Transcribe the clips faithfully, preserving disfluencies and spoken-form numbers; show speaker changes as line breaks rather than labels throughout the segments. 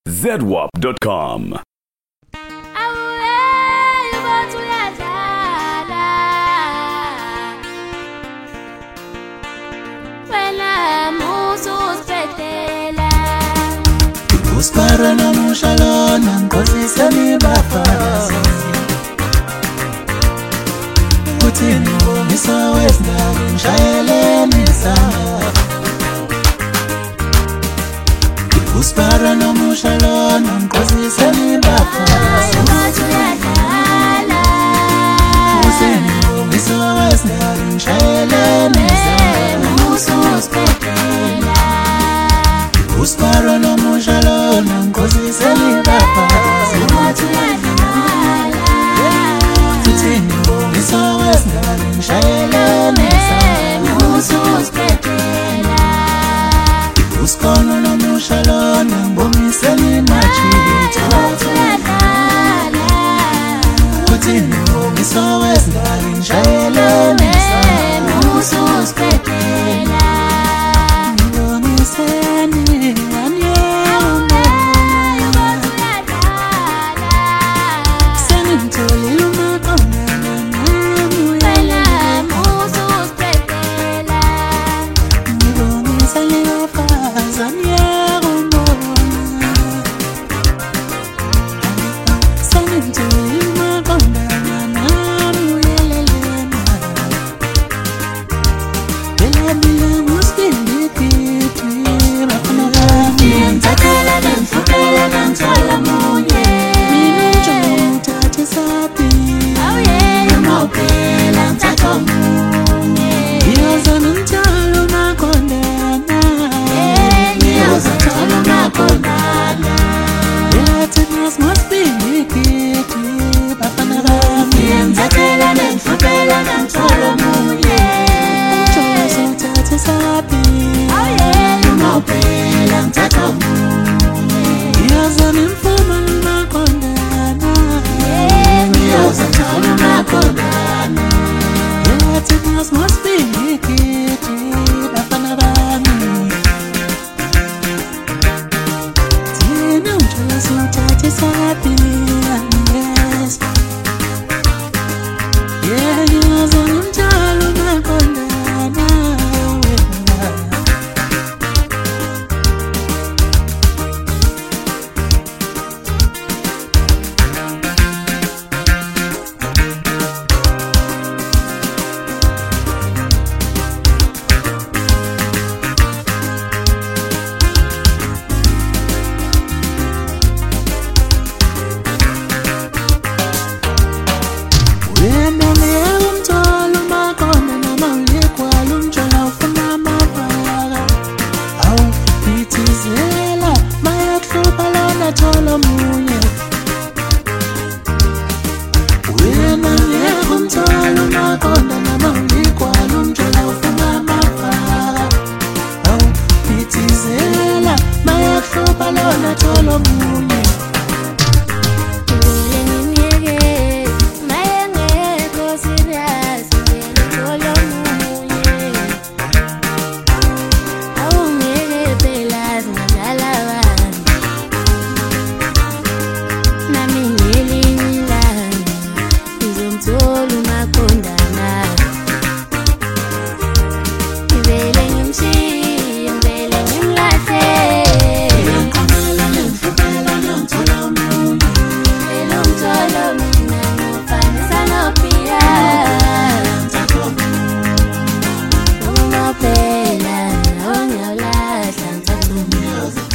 Z W A P dot com.
Uspara na mushalona nkosi selibafazi Kutini ngomisa wesnari nshayelelisa Uspara na mushalona nkosi selibafazi Kutini ngomisa wesnari nshayelelisa Uspara no mushalona nkosi selibafazi Tutini ngomisa wesnari nshayelelisa Uskono no mushalona ngomisa limachito Tutini ngomisa wesnari nshayelelisa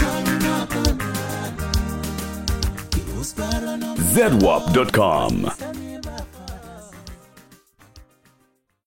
Z W A P dot com.